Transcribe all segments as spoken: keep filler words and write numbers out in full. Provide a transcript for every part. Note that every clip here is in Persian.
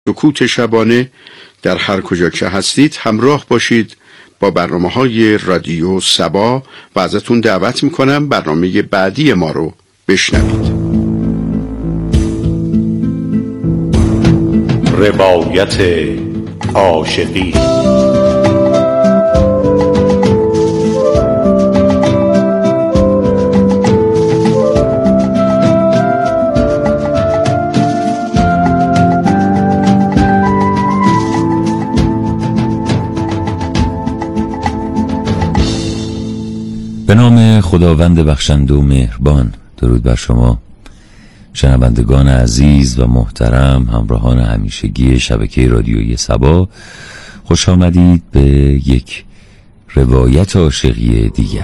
سکوت شبانه در هر کجا که هستید همراه باشید با برنامه‌های رادیو سبا و ازتون دعوت میکنم برنامه بعدی ما رو بشنوید. روایت عاشقی. به نام خداوند بخشنده و مهربان. درود بر شما شنوندگان عزیز و محترم، همراهان همیشگی شبکه رادیویی سبا. خوش آمدید به یک روایت عاشقی دیگر.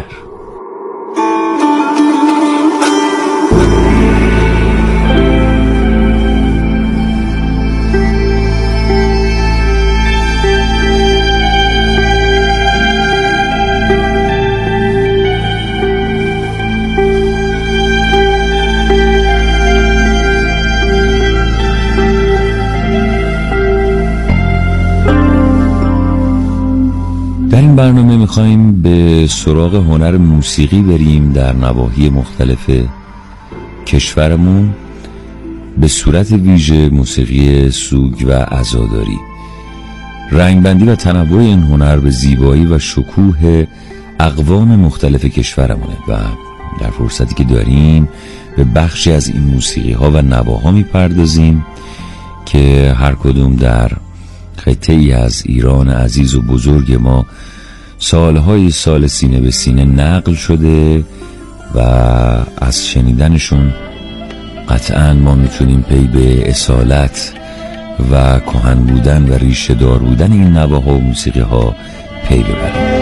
در این برنامه میخواییم به سراغ هنر موسیقی بریم در نواحی مختلف کشورمون، به صورت ویژه موسیقی سوگ و عزاداری. رنگبندی و تنوع این هنر به زیبایی و شکوه اقوام مختلف کشورمونه و در فرصتی که داریم به بخشی از این موسیقی ها و نواها میپردازیم که هر کدوم در خطه ای از ایران عزیز و بزرگ ما سالهای سال سینه به سینه نقل شده و از شنیدنشون قطعاً ما میتونیم پی به اصالت و کهن بودن و ریشه دار بودن این نواها و موسیقی ها پی ببریم.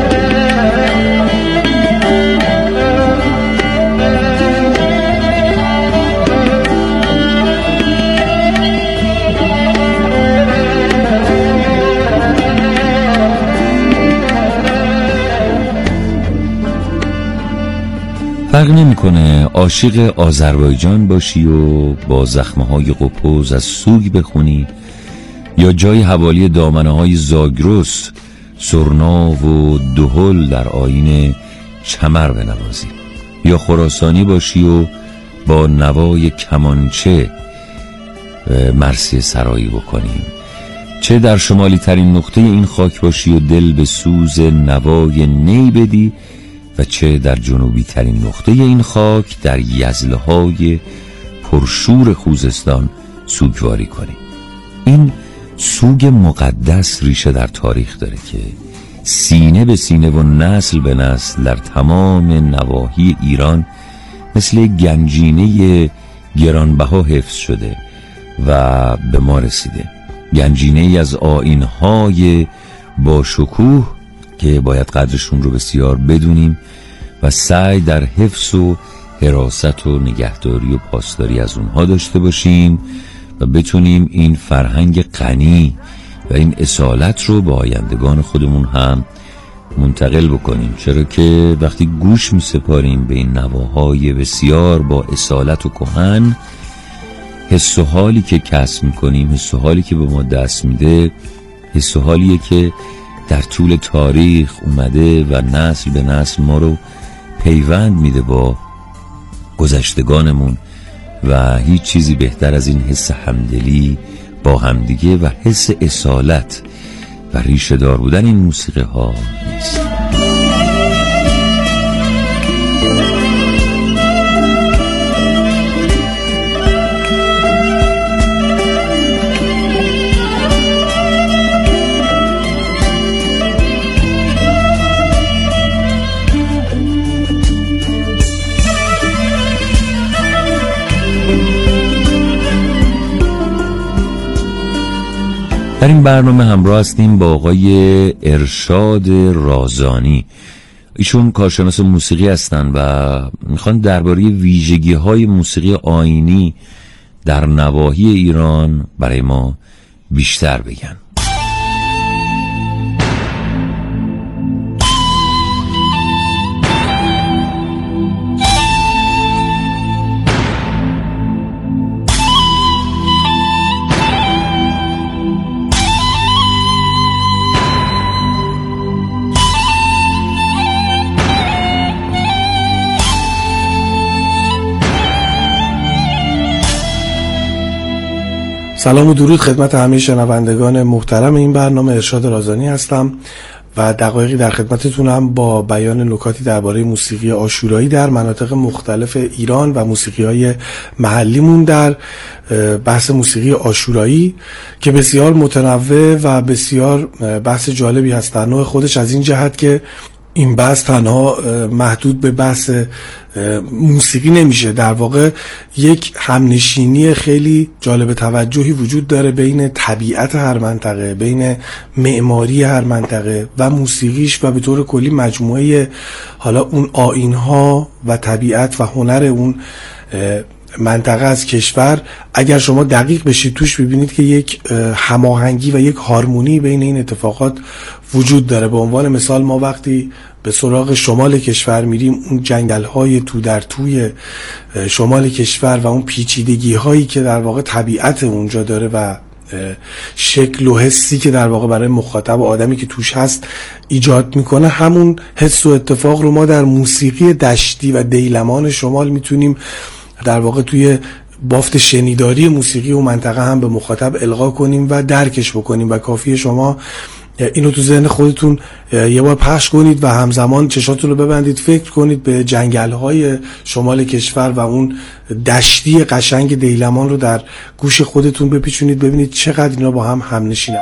فرق نمیکنه عاشق آذربایجان باشی و با زخمه‌های قپوز از سوگ بخونی، یا جای حوالی دامنه‌های زاگرس، سرنا و دهل در آیین چمر بنوازی، یا خراسانی باشی و با نوای کمانچه مرثیه سرایی بکنیم، چه در شمالی ترین نقطه این خاک باشی و دل به سوز نوای نی بدی، و چه در جنوبی ترین نقطه این خاک در یزلهای پرشور خوزستان سوگواری کنیم. این سوگ مقدس ریشه در تاریخ داره که سینه به سینه و نسل به نسل در تمام نواحی ایران مثل گنجینه گرانبها حفظ شده و به ما رسیده. گنجینه ای از آیین‌های با شکوه که باید قدرشون رو بسیار بدونیم و سعی در حفظ و حراست و نگهداری و پاسداری از اونها داشته باشیم و بتونیم این فرهنگ غنی و این اصالت رو به آیندگان خودمون هم منتقل بکنیم، چرا که وقتی گوش می سپاریم به این نواهای بسیار با اصالت و کهن، حس و حالی که کسب می کنیم، حس و حالی که به ما دست میده، حس و حالیه که در طول تاریخ اومده و نسل به نسل ما رو پیوند میده با گذشتگانمون و هیچ چیزی بهتر از این حس همدلی با همدیگه و حس اصالت و ریشه دار بودن این موسیقی ها نیست. در این برنامه همراه هستیم با آقای ارشاد رازانی. ایشون کارشناس موسیقی هستن و میخوان درباره ویژگی های موسیقی آیینی در نواحی ایران برای ما بیشتر بگن. سلام و درود خدمت همه شنوندگان محترم این برنامه. ارشاد رازانی هستم و دقایقی در خدمتتونم با بیان نکاتی درباره موسیقی عاشورایی در مناطق مختلف ایران و موسیقی‌های محلیمون در بحث موسیقی عاشورایی که بسیار متنوع و بسیار بحث جالبی هست در نوع خودش، از این جهت که این بحث تنها محدود به بحث موسیقی نمیشه. در واقع یک همنشینی خیلی جالب توجهی وجود داره بین طبیعت هر منطقه، بین معماری هر منطقه و موسیقیش و به طور کلی مجموعه حالا اون آیین‌ها و طبیعت و هنر اون منطقه از کشور. اگر شما دقیق بشید توش ببینید که یک هماهنگی و یک هارمونی بین این اتفاقات وجود داره. به عنوان مثال ما وقتی به سراغ شمال کشور میریم، اون جنگل‌های تو در توی شمال کشور و اون پیچیدگی‌هایی که در واقع طبیعت اونجا داره و شکل و حسی که در واقع برای مخاطب و آدمی که توش هست ایجاد میکنه، همون حس و اتفاق رو ما در موسیقی دشتی و دیلمان شمال میتونیم در واقع توی بافت شنیداری موسیقی و منطقه هم به مخاطب القا کنیم و درکش بکنیم و کافیه شما اینو تو ذهن خودتون یه بار پخش کنید و همزمان چشاتون رو ببندید، فکر کنید به جنگل‌های شمال کشور و اون دشتی قشنگ دیلمان رو در گوش خودتون بپیچونید، ببینید چقدر اینا با هم همنشینن.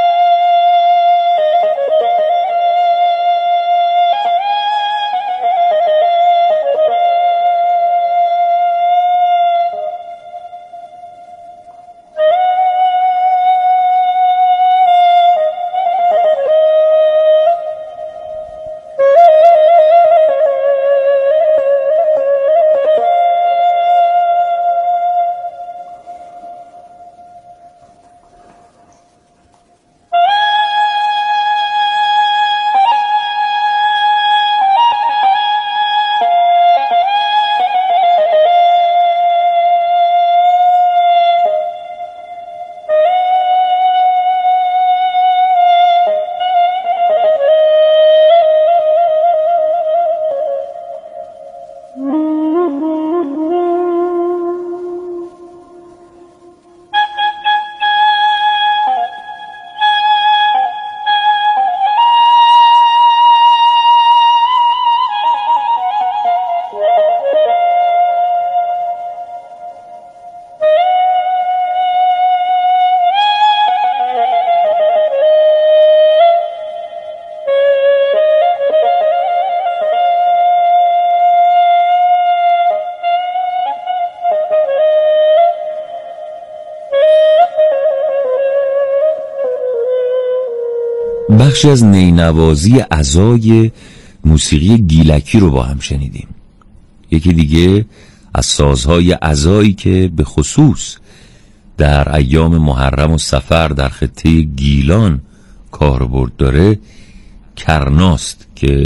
بخشی از نینوازی عزای موسیقی گیلکی رو با هم شنیدیم. یکی دیگه از سازهای عزایی که به خصوص در ایام محرم و صفر در خطه گیلان کاربرد داره کرناست که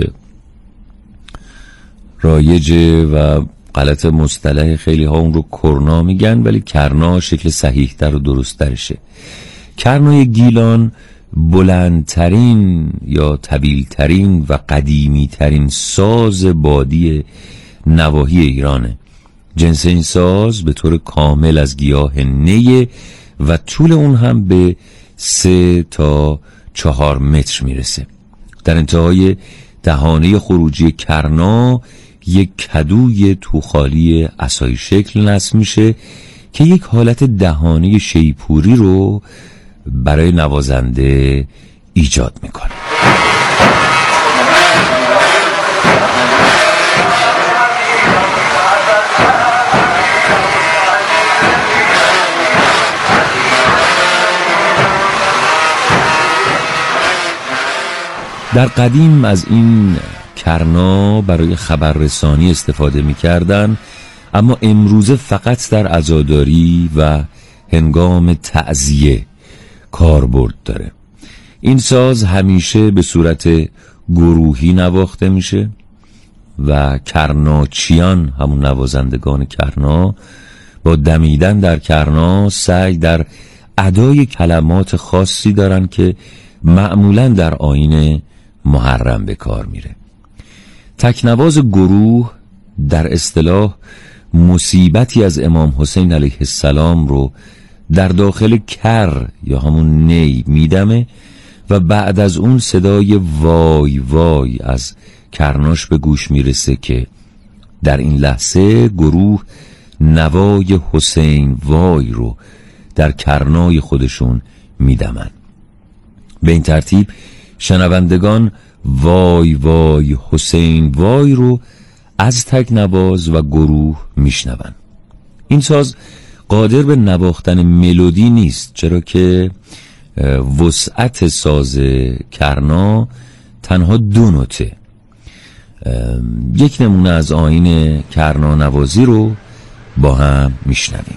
رایجه و غلط مصطلح خیلی ها اون رو کرنا میگن، ولی کرنا شکل صحیح تر و درست ترشه. کرنای گیلان بلندترین یا طویلترین و قدیمیترین ساز بادی نواحی ایرانه. جنس این ساز به طور کامل از گیاه نیه و طول اون هم به سه تا چهار متر میرسه. در انتهای دهانه خروجی کرنا یک کدوی توخالی عصای شکل نصب میشه که یک حالت دهانه شیپوری رو برای نوازنده ایجاد میکنه. در قدیم از این کرنا برای خبررسانی استفاده میکردن، اما امروزه فقط در عزاداری و هنگام تعزیه کاربرد داره. این ساز همیشه به صورت گروهی نواخته میشه و کرناچیان، همون نوازندگان کرنا، با دمیدن در کرنا سعی در ادای کلمات خاصی دارن که معمولاً در آیین محرم به کار میره. تکنواز گروه در اصطلاح مصیبتی از امام حسین علیه السلام رو در داخل کر یا همون نی میدمه و بعد از اون صدای وای وای از کرناش به گوش میرسه که در این لحظه گروه نوای حسین وای رو در کرنای خودشون میدمن. به این ترتیب شنوندگان وای وای حسین وای رو از تک نواز و گروه میشنون. این ساز قادر به نواختن ملودی نیست، چرا که وسعت ساز کرنا تنها دو نوته. یک نمونه از آیین کرنا نوازی رو با هم میشنویم.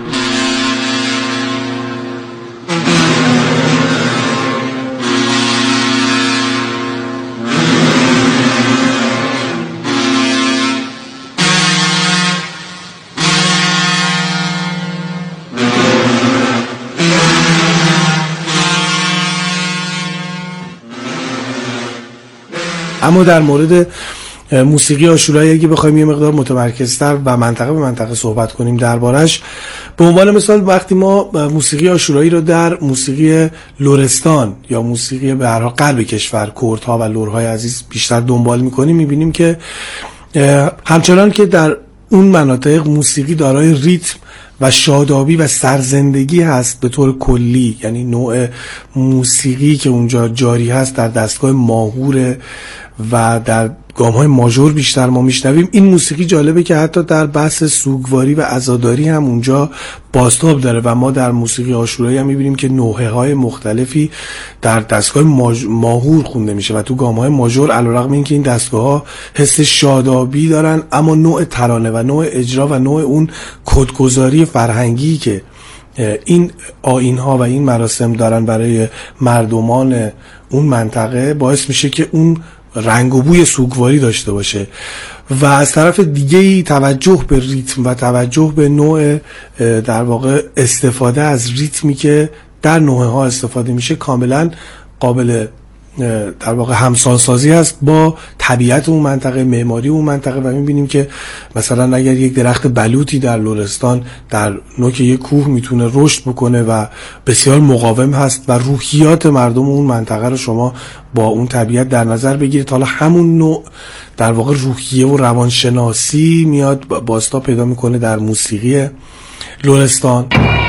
اما در مورد موسیقی عاشورایی اگه بخوایم یه مقدار متمرکزتر و منطقه به منطقه صحبت کنیم دربارش، به عنوان مثال وقتی ما موسیقی عاشورایی رو در موسیقی لرستان یا موسیقی به هر حال قلب کشور، کردها و لرهای عزیز بیشتر دنبال میکنیم، میبینیم که همچنان که در اون مناطق موسیقی دارای ریتم و شادابی و سرزندگی هست به طور کلی، یعنی نوع موسیقی که اونجا جاری هست در دستگاه ماهور و در گام‌های ماژور بیشتر ما میشنویم. این موسیقی جالبه که حتی در بحث سوگواری و عزاداری هم اونجا بازتاب داره و ما در موسیقی عاشورایی هم میبینیم که نوحه‌های مختلفی در دستگاه ماج... ماهور خونده میشه و تو گام‌های ماژور علیرغم اینکه این دستگاه‌ها حس شادابی دارن، اما نوع ترانه و نوع اجرا و نوع اون کدگذاری فرهنگی که این آیین‌ها و این مراسم دارن برای مردمان اون منطقه باعث میشه که اون رنگ و بوی سوگواری داشته باشه. و از طرف دیگه توجه به ریتم و توجه به نوع در واقع استفاده از ریتمی که در نوحه ها استفاده میشه کاملا قابل در واقع همسانسازی هست با طبیعت اون منطقه، معماری اون منطقه و میبینیم که مثلا اگر یک درخت بلوطی در لرستان در نوک یک کوه میتونه رشد بکنه و بسیار مقاوم هست و روحیات مردم اون منطقه رو شما با اون طبیعت در نظر بگیرید، حالا همون نوع در واقع روحیه و روانشناسی میاد باستا پیدا میکنه در موسیقی لرستان.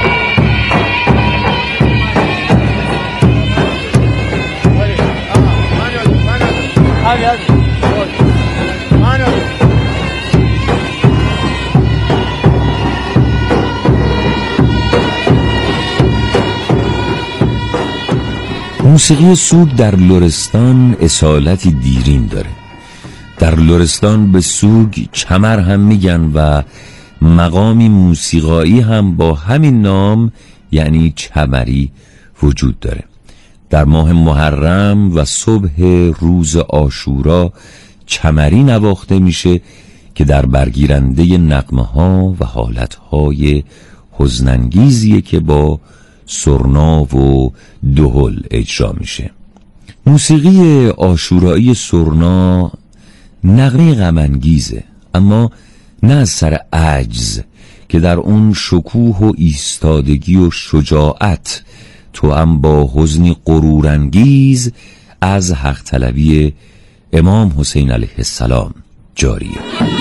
موسیقی سوگ در لرستان اصالتی دیرین داره. در لرستان به سوگ چمر هم میگن و مقامی موسیقایی هم با همین نام یعنی چمری وجود داره. در ماه محرم و صبح روز عاشورا چمری نواخته میشه که در برگیرنده نغمه ها و حالت های حزن‌انگیزیه که با سرنا و دهل اجرا میشه. موسیقی عاشورایی سرنا نغمه غم‌انگیزه، اما نه از سر عجز که در اون شکوه و ایستادگی و شجاعت تو هم با حزنی غرورانگیز از حق طلبی امام حسین علیه السلام جاریه.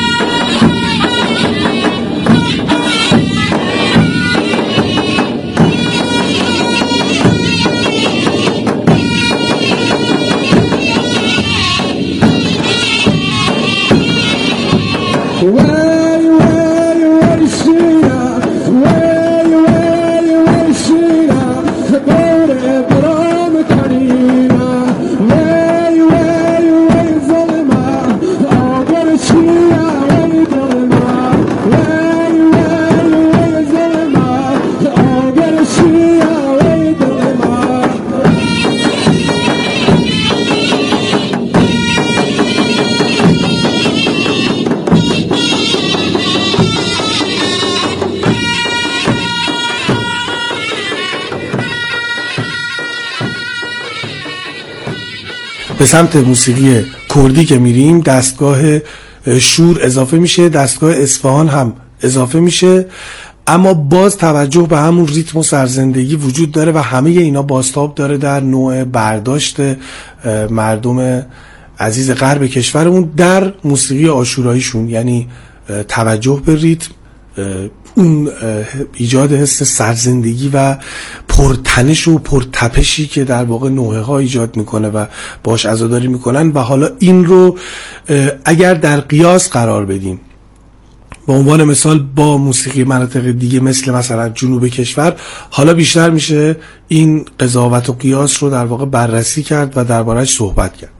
به سمت موسیقی کردی که میریم دستگاه شور اضافه میشه، دستگاه اصفهان هم اضافه میشه، اما باز توجه به همون ریتم و سرزندگی وجود داره و همه اینا بازتاب داره در نوع برداشت مردم عزیز غرب کشورمون در موسیقی عاشوراییشون، یعنی توجه به ریتم، اون ایجاد حس سرزندگی و پرتنش و پرتپشی که در واقع نوحه ها ایجاد میکنه و باش عزاداری میکنن. و حالا این رو اگر در قیاس قرار بدیم به عنوان مثال با موسیقی مناطق دیگه مثل مثلا جنوب کشور، حالا بیشتر میشه این قضاوت و قیاس رو در واقع بررسی کرد و درباره‌اش صحبت کرد.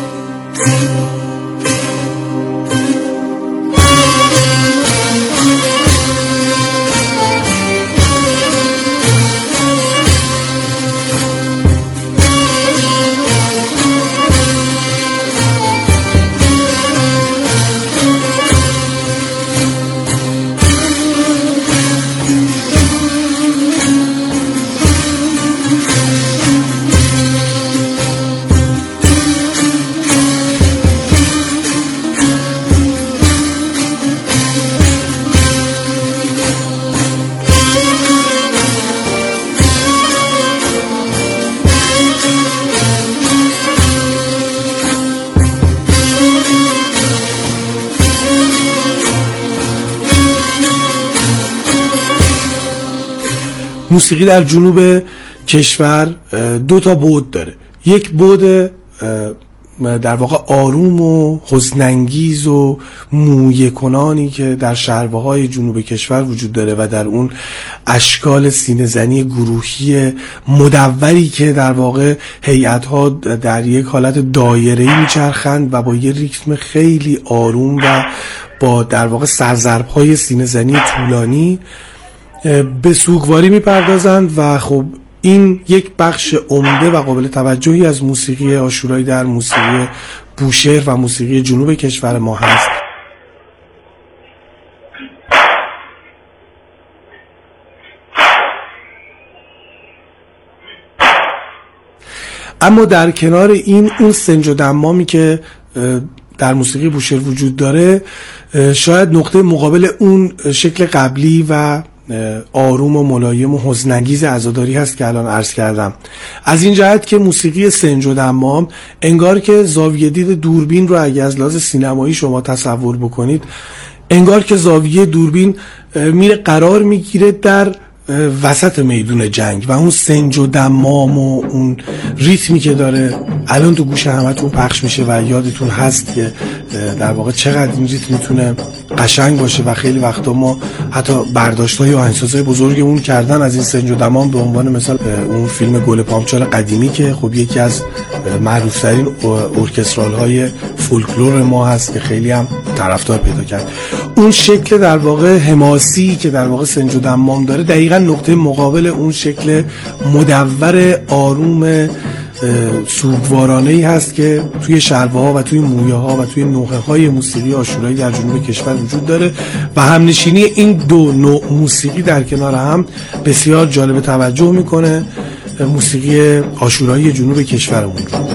موسیقی در جنوب کشور دو تا بعد داره. یک بعد در واقع آروم و حزن‌انگیز و مویه کنانی که در شهرها های جنوب کشور وجود داره و در اون اشکال سینه‌زنی گروهی مدوری که در واقع هیئت‌ها در یک حالت دایره‌ای میچرخند و با یه ریتم خیلی آروم و با در واقع سرضرب‌های سینه‌زنی طولانی به سوگواری میپردازند. و خب این یک بخش عمده و قابل توجهی از موسیقی عاشورایی در موسیقی بوشهر و موسیقی جنوب کشور ما هست. اما در کنار این اون سنج و دمامی که در موسیقی بوشهر وجود داره شاید نقطه مقابل اون شکل قبلی و آروم و ملایم و حزن‌انگیز عزاداری هست که الان عرض کردم. از این جهت که موسیقی سنج و دمام انگار که زاویه دید دوربین رو اگه از لحاظ سینمایی شما تصور بکنید، انگار که زاویه دوربین میره قرار میگیره در وسط میدون جنگ و اون سنج و دمام و اون ریتمی که داره الان تو گوش همتون پخش میشه و یادتون هست که در واقع چقدر این ریتم میتونه قشنگ باشه و خیلی وقتا ما حتی برداشت‌های و آهنگسازهای بزرگ اون کردن از این سنج و دمام. به عنوان مثال اون فیلم گل پامچال قدیمی که خب یکی از معروف‌ترین ارکسترال‌های فولکلور ما هست که خیلی هم طرفدار پیدا کرد. اون شکل در واقع حماسی که در واقع سنج و دمام داره دقیقاً نقطه مقابل اون شکل مدور آروم سوگوارانه‌ای هست که توی شلوه‌ها و توی مویه‌ها و توی نوحه‌های موسیقی عاشورایی در جنوب کشور وجود داره و همنشینی این دو نوع موسیقی در کنار هم بسیار جالب توجه میکنه موسیقی عاشورایی جنوب کشورمون رو.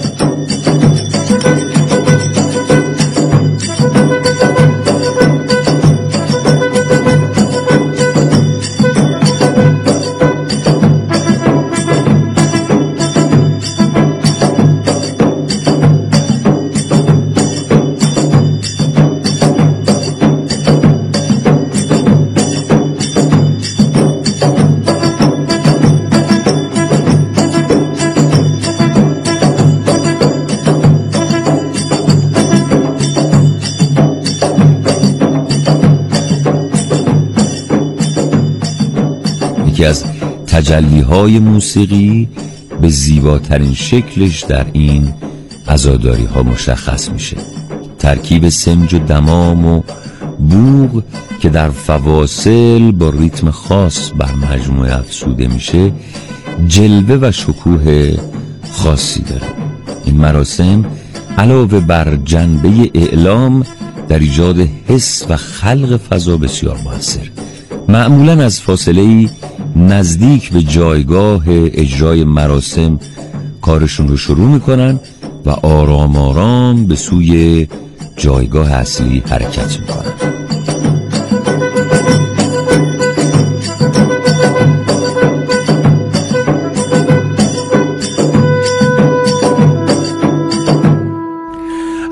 یکی از تجلی‌های موسیقی به زیباترین شکلش در این عزاداری ها مشخص میشه. ترکیب سمج و دمام و بوق که در فواصل با ریتم خاص بر مجموعه افزوده میشه جلوه و شکوه خاصی داره. این مراسم علاوه بر جنبه اعلام در ایجاد حس و خلق فضا بسیار موثر. معمولاً از فاصله‌ای نزدیک به جایگاه اجرای مراسم کارشون رو شروع میکنن و آرام آرام به سوی جایگاه اصلی حرکت میکنن.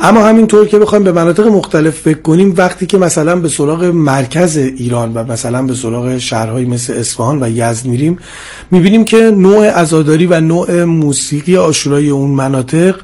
اما همینطور که بخوایم به مناطق مختلف فکر کنیم، وقتی که مثلا به سراغ مرکز ایران و مثلا به سراغ شهرهایی مثل اصفهان و یزد میریم، میبینیم که نوع عزاداری و نوع موسیقی عاشورایی اون مناطق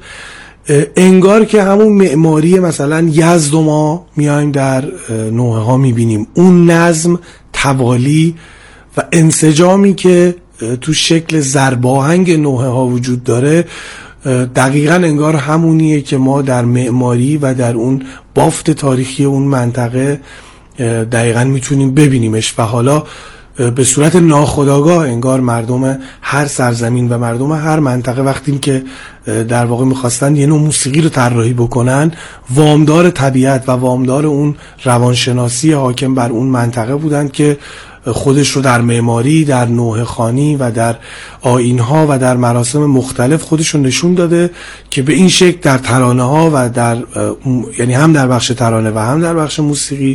انگار که همون معماری مثلا یزد و ما میایم در نوحه ها میبینیم. اون نظم، توالی و انسجامی که تو شکل ضرباهنگ نوحه ها وجود داره دقیقاً انگار همونیه که ما در معماری و در اون بافت تاریخی اون منطقه دقیقاً میتونیم ببینیمش. و حالا به صورت ناخودآگاه انگار مردم هر سرزمین و مردم هر منطقه وقتی که در واقع میخواستن یه نوع موسیقی رو طراحی بکنن، وامدار طبیعت و وامدار اون روانشناسی حاکم بر اون منطقه بودن که خودش رو در معماری، در نوحه خوانی و در آیین‌ها و در مراسم مختلف خودش رو نشون داده که به این شکل در ترانه ها و در یعنی هم در بخش ترانه و هم در بخش موسیقی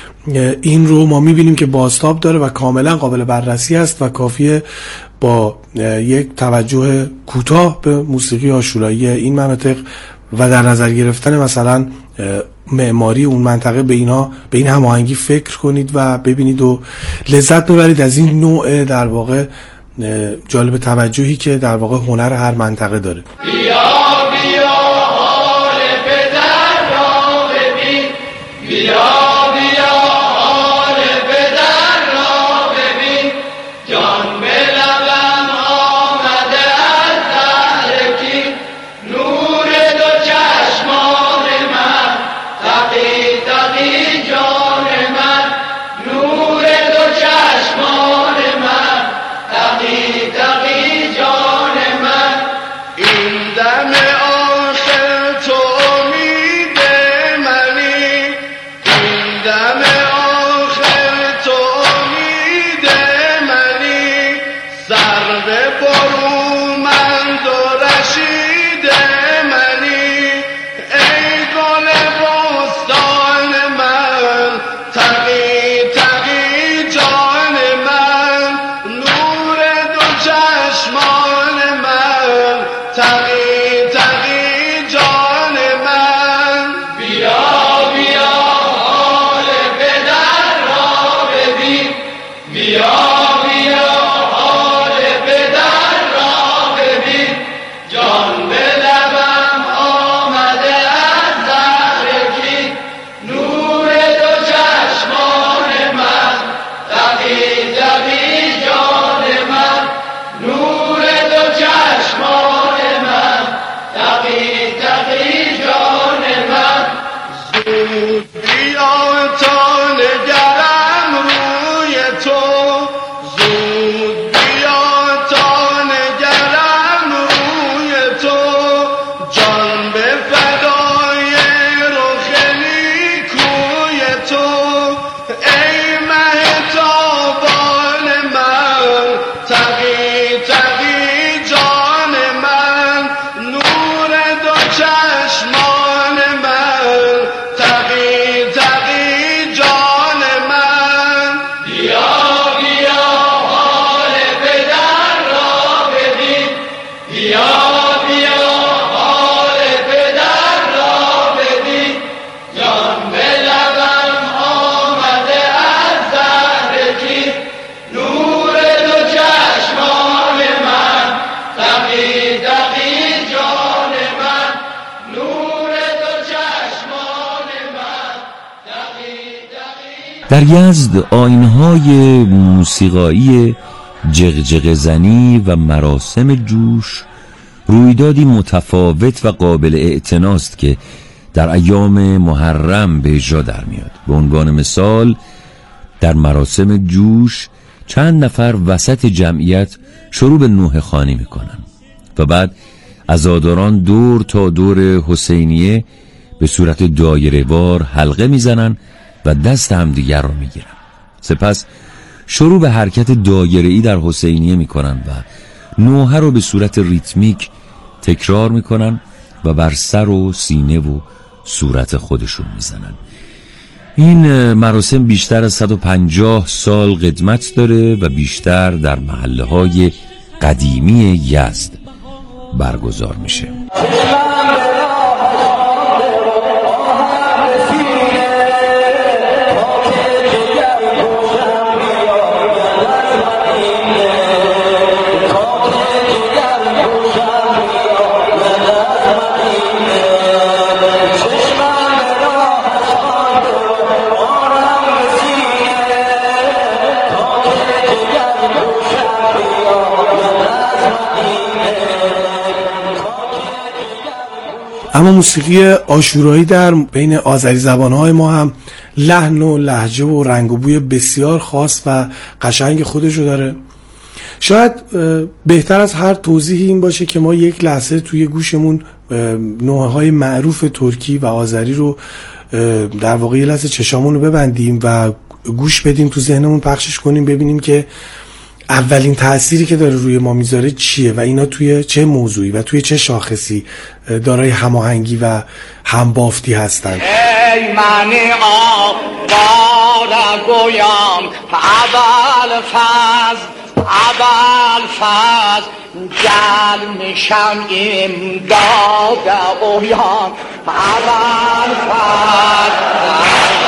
این رو ما میبینیم که بازتاب داره و کاملا قابل بررسی است و کافیه با یک توجه کوتاه به موسیقی عاشورایی این مناطق و در نظر گرفتن مثلا معماری اون منطقه به اینها به این هماهنگی فکر کنید و ببینید و لذت ببرید از این نوع در واقع جالب توجهی که در واقع هنر هر منطقه داره. بیا بیا حال پدر را ببین، بیا بیا حال پدر را ببین، جان به لبم آمده از زهرکی، نور دو چشمان من، تقی تقی جان من، نور دو چشمان من، تقی تقی جان من. این دم آخر تو امید منی، این دم آخر تو امید منی، سر به برومند و رشید منی، ای گل بستان من، تقی تقی جان من، نور دو چشمان من، تقی تقی جان من. بیا بیا حال پدر را ببین، بیا بیا حال پدر را ببین، جان به لبم آمده از زهرکی، نور دو چشمان من، تقی تقی جان من، نور دو چشمان من، تقی تقی جان من. زود بیا تا نگرم روی تو، زود بیا تا نگرم روی تو، جان به فدای رخ نیکوی تو، ای مهتابان من، تقی تقی جان من، نور دو چشمان من، تقی تقی جان من. بیا بیا حال پدر را ببین، بیا بیا حال پدر را ببین، جان به لبم آمده از زهرکی، نور دو چشمان من، تقی تقی جان من، نور دو چشمان من، تقی تقی. در یزد آیین‌های موسیقایی جغجغ زنی و مراسم جوش رویدادی متفاوت و قابل اعتناست که در ایام محرم به اجرا در میاد. به عنوان مثال در مراسم جوش چند نفر وسط جمعیت شروع به نوحه خوانی میکنن و بعد عزاداران دور تا دور حسینیه به صورت دایره وار حلقه میزنن و دست همدیگر رو میگیرن. سپس شروع به حرکت دایره‌ای در حسینیه میکنن و نوحه رو به صورت ریتمیک تکرار میکنن و بر سر و سینه و صورت خودشون میزنن. این مراسم بیشتر از صد و پنجاه سال قدمت داره و بیشتر در محله های قدیمی یزد برگزار میشه. اما موسیقی عاشورایی در بین آذری زبانهای ما هم لحن و لهجه و رنگ و بوی بسیار خاص و قشنگ خودشو داره. شاید بهتر از هر توضیحی این باشه که ما یک لحظه توی گوشمون نوعهای معروف ترکی و آذری رو در واقع یه لحظه چشامون رو ببندیم و گوش بدیم، تو ذهنمون پخشش کنیم، ببینیم که اولین تأثیری که داره روی ما میذاره چیه و اینا توی چه موضوعی و توی چه شاخصی دارای هماهنگی و همبافتی هستن. ای من آواره گویم اول فضل اول فضل گل میشم امداد اویم اول فضل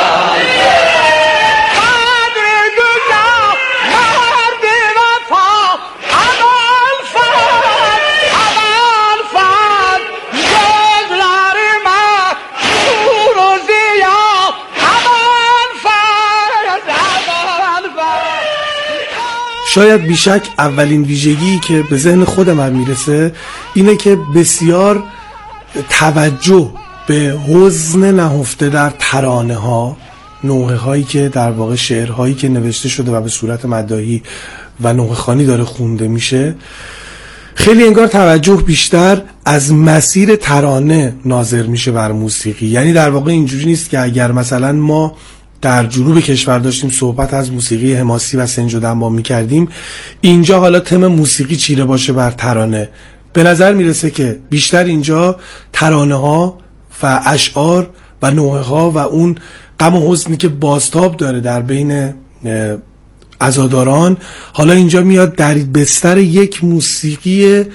شاید بیشک اولین ویژگی که به ذهن خود من میرسه اینه که بسیار توجه به حزن نهفته در ترانه ها، نوحه هایی که در واقع شعرهایی که نوشته شده و به صورت مداحی و نوحه خوانی داره خونده میشه، خیلی انگار توجه بیشتر از مسیر ترانه ناظر میشه بر موسیقی. یعنی در واقع اینجوری نیست که اگر مثلا ما در جنوب کشور داشتیم صحبت از موسیقی حماسی و سنج و دنبال میکردیم، اینجا حالا تم موسیقی چیره باشه بر ترانه. به نظر میرسه که بیشتر اینجا ترانه ها و اشعار و نوحه ها و اون غم و حزنی که بازتاب داره در بین عزاداران، حالا اینجا میاد در بستر یک موسیقی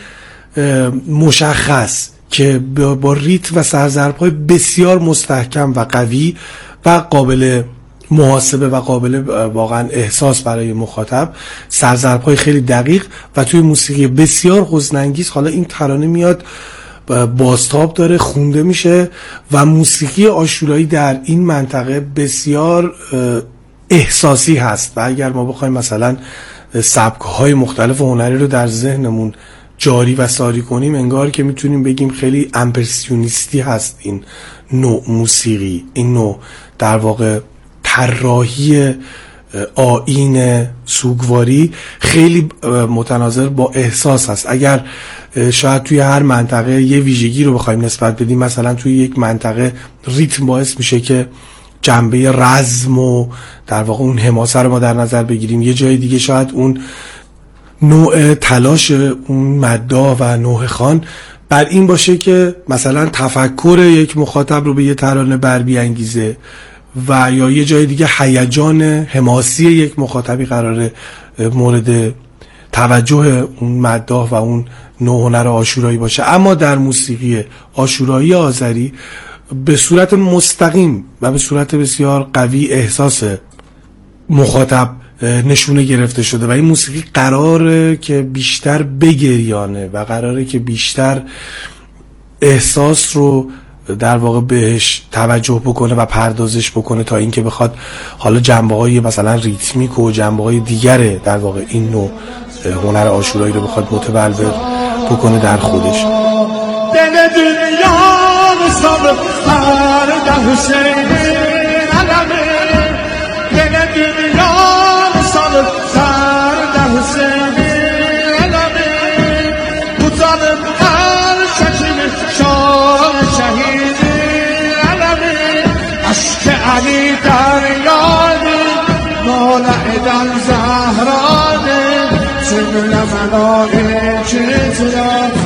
مشخص که با ریتم و سرزرب‌های بسیار مستحکم و قوی و قابل محاسبه و قابل واقعا احساس برای مخاطب، سرزرب‌های خیلی دقیق و توی موسیقی بسیار حزن‌انگیز حالا این ترانه میاد بازتاب داره، خونده میشه و موسیقی عاشورایی در این منطقه بسیار احساسی هست. و اگر ما بخوایم مثلا سبک‌های مختلف هنری رو در ذهنمون جاری و ساری کنیم، انگار که میتونیم بگیم خیلی امپرسیونیستی هست این نوع موسیقی، این نوع در واقع طراحی آیین سوگواری خیلی متناظر با احساس هست. اگر شاید توی هر منطقه یه ویژگی رو بخوایم نسبت بدیم، مثلا توی یک منطقه ریتم باعث میشه که جنبه رزم و در واقع اون حماسه رو ما در نظر بگیریم، یه جای دیگه شاید اون نوع تلاش اون مداح و نوحه خوان بر این باشه که مثلا تفکر یک مخاطب رو به یه ترانه بر بیانگیزه و یا یه جای دیگه هیجان حماسی یک مخاطبی قراره مورد توجه اون مداح و اون نوع هنر عاشورایی باشه. اما در موسیقی عاشورایی آذری به صورت مستقیم و به صورت بسیار قوی احساس مخاطب نشونه گرفته شده و این موسیقی قراره که بیشتر بگریانه و قراره که بیشتر احساس رو در واقع بهش توجه بکنه و پردازش بکنه تا اینکه بخواد حالا جنبه‌های مثلا ریتمیک و جنبه‌های دیگر در واقع این نوع هنر عاشورایی رو بخواد متولد بکنه در خودش. دل دنیا صبر فرد حسین علمه، دل دنیا صبر فرد حسین علمه، مطالب هر شکل شاه شهید علمه، عشق علی در یاد مولع در زهرانه، سبل مناقه چیز را